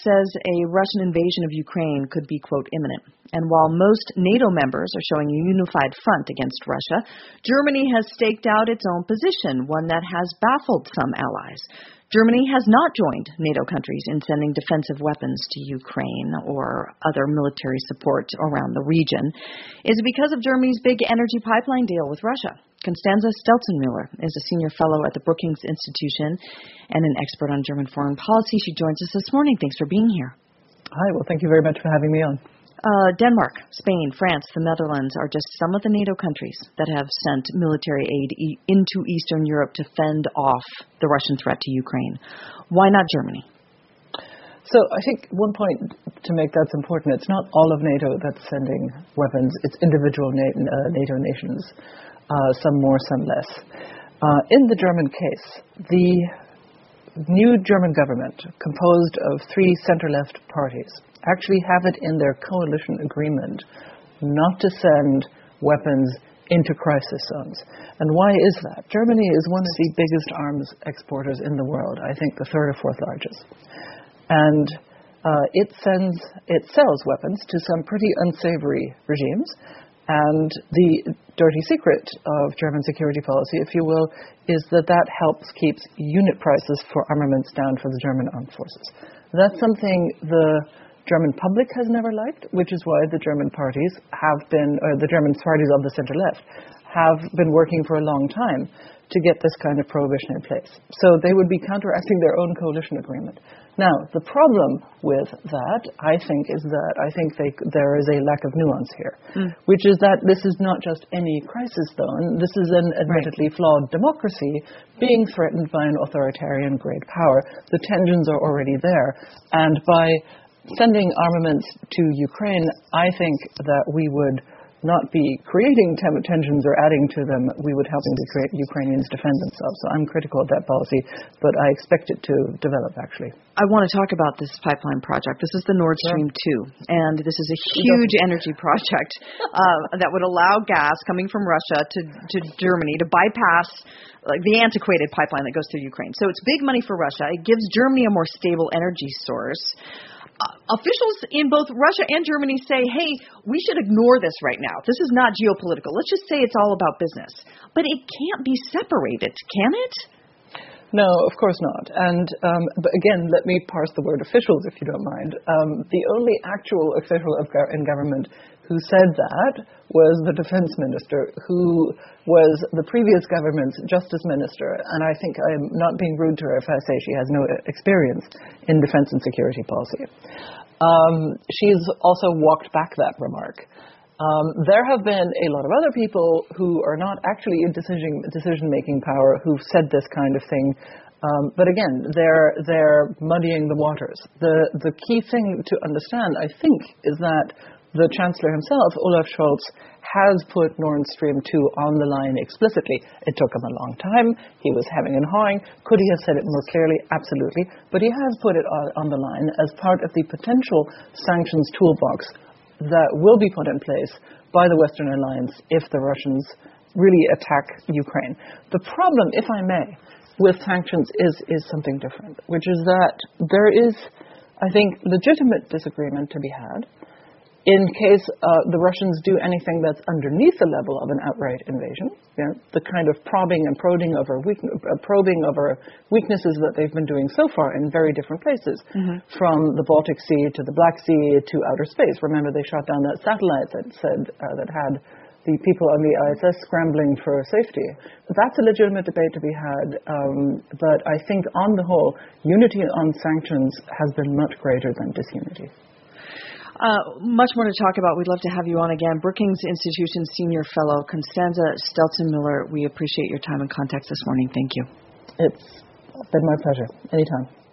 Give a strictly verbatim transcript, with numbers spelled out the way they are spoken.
says a Russian invasion of Ukraine could be, quote, imminent. And while most NATO members are showing a unified front against Russia, Germany has staked out its own position, one that has baffled some allies. Germany has not joined NATO countries in sending defensive weapons to Ukraine or other military support around the region. Is it because of Germany's big energy pipeline deal with Russia? Constanza Stelzenmüller is a senior fellow at the Brookings Institution and an expert on German foreign policy. She joins us this morning. Thanks for being here. Hi, well, thank you very much for having me on. Uh, Denmark, Spain, France, the Netherlands are just some of the NATO countries that have sent military aid e- into Eastern Europe to fend off the Russian threat to Ukraine. Why not Germany? So I think one point to make that's important. It's not all of NATO that's sending weapons. It's individual Na- uh, NATO nations, uh, some more, some less. Uh, in the German case, the new German government, composed of three center-left parties, actually have it in their coalition agreement not to send weapons into crisis zones. And why is that? Germany is one of the biggest arms exporters in the world, I think the third or fourth largest. And uh, it sends, it sells weapons to some pretty unsavory regimes. And the dirty secret of German security policy, if you will, is that that helps keep unit prices for armaments down for the German armed forces. That's something the German public has never liked, which is why the German parties have been, or the German parties of the center-left, have been working for a long time to get this kind of prohibition in place. So they would be counteracting their own coalition agreement. Now, the problem with that, I think, is that I think they, there is a lack of nuance here, mm. which is that this is not just any crisis zone. This is an admittedly right. flawed democracy being threatened by an authoritarian great power. The tensions are already there. And by sending armaments to Ukraine, I think that we would not be creating tem- tensions or adding to them. We would help the create Ukrainians defend themselves. So I'm critical of that policy, but I expect it to develop, actually. I want to talk about this pipeline project. This is the Nord Stream yeah. two, and this is a huge energy project uh, that would allow gas coming from Russia to, to Germany to bypass like the antiquated pipeline that goes through Ukraine. So it's big money for Russia. It gives Germany a more stable energy source. Uh, officials in both Russia and Germany say, hey, we should ignore this right now. This is not geopolitical. Let's just say it's all about business. But it can't be separated, can it? No, of course not. And um, but again, let me parse the word officials, if you don't mind. Um, the only actual official of go- in government who said that was the defense minister, who was the previous government's justice minister. And I think I'm not being rude to her if I say she has no experience in defense and security policy. Um, she's also walked back that remark. Um, there have been a lot of other people who are not actually in decision decision-making power who've said this kind of thing. Um, but again, they're they're muddying the waters. The the key thing to understand, I think, is that the Chancellor himself, Olaf Scholz, has put Nord Stream two on the line explicitly. It took him a long time. He was hemming and hawing. Could he have said it more clearly? Absolutely. But he has put it on, on the line as part of the potential sanctions toolbox that will be put in place by the Western Alliance if the Russians really attack Ukraine. The problem, if I may, with sanctions is, is something different, which is that there is, I think, legitimate disagreement to be had in case uh, the Russians do anything that's underneath the level of an outright invasion, you know, the kind of probing and probing over, weak, uh, probing over weaknesses that they've been doing so far in very different places, mm-hmm. from the Baltic Sea to the Black Sea to outer space. Remember, they shot down that satellite that said uh, that had the people on the I S S scrambling for safety. That's a legitimate debate to be had, um, but I think on the whole, unity on sanctions has been much greater than disunity. Uh, much more to talk about. We'd love to have you on again. Brookings Institution Senior Fellow Constanza Stelzenmüller, we appreciate your time and context this morning. Thank you. It's been my pleasure. Anytime.